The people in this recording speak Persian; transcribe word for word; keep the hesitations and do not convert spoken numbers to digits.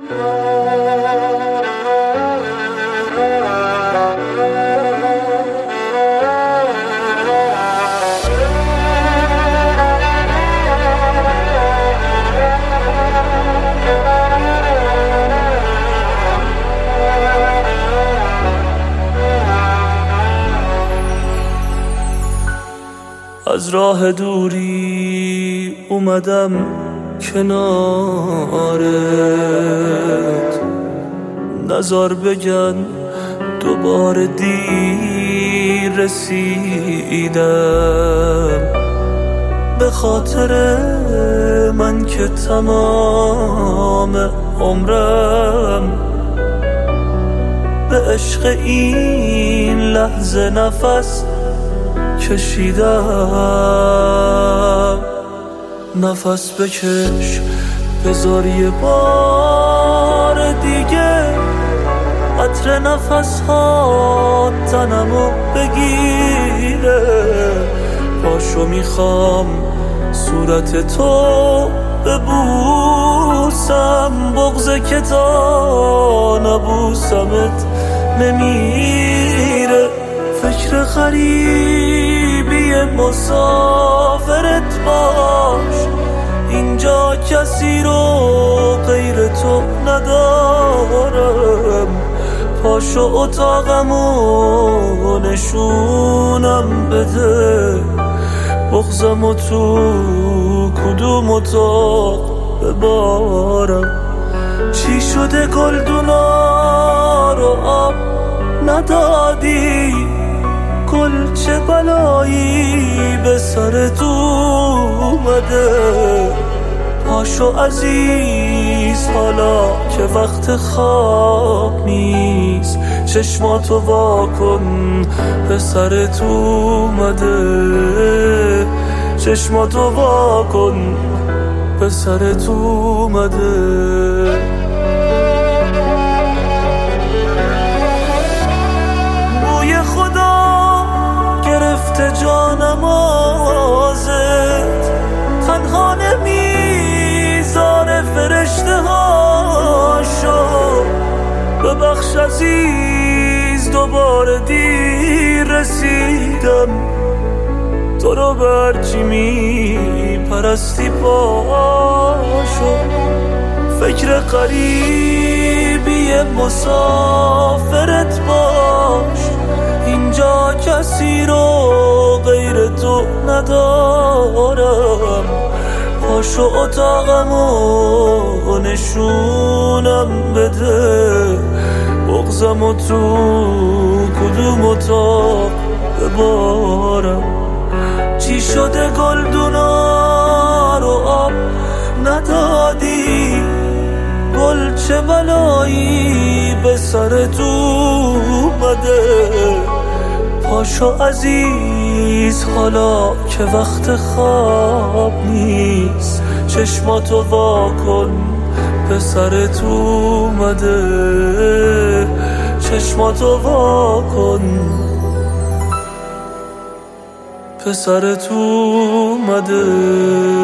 از راه دوری اومدم کنارت، نزار بگن دوباره دیر رسیدم. به خاطر من که تمام عمرم به عشق این لحظه نفس کشیدم. نفس بکش بذار یه بار دیگه عطر نفس ها تنمو بگیره. پاشو میخوام صورت تو ببوسم، بغضه که تا نبوسمت نمیره. فکر غریبی مسافرت باش، اینجا کسی رو غیر تو ندارم. پاشو اتاقمو نشونم بده، بغضمو تو کدوم اتاق ببارم. چی شده گلدونا رو آب ندادی؟ گل چه بلایی به سرت اومده؟ پاشو عزیز حالا که وقت خواب نیست، چشماتو وا کن به سرت اومده. چشماتو وا کن به سرت اومده. جانم آزد تنها نمیذاره فرشته هاشو. ببخش عزیز دوباره دیر رسیدم، تو رو برچی میپرستی پاشو. فکر غریبی مسافرت باش، اینجا کسی رو غیر تو ندارم. پاشو اتاقمو نشونم بده، بغضمو تو کدوم اتاق ببارم. چی شده گلدونا رو آب ندادی؟ گل چه بلایی به سرت اومده؟ پاشو عزیز حالا که وقت خواب نیست، چشماتو وا کن به سرت اومده. چشماتو وا کن به سرت اومده.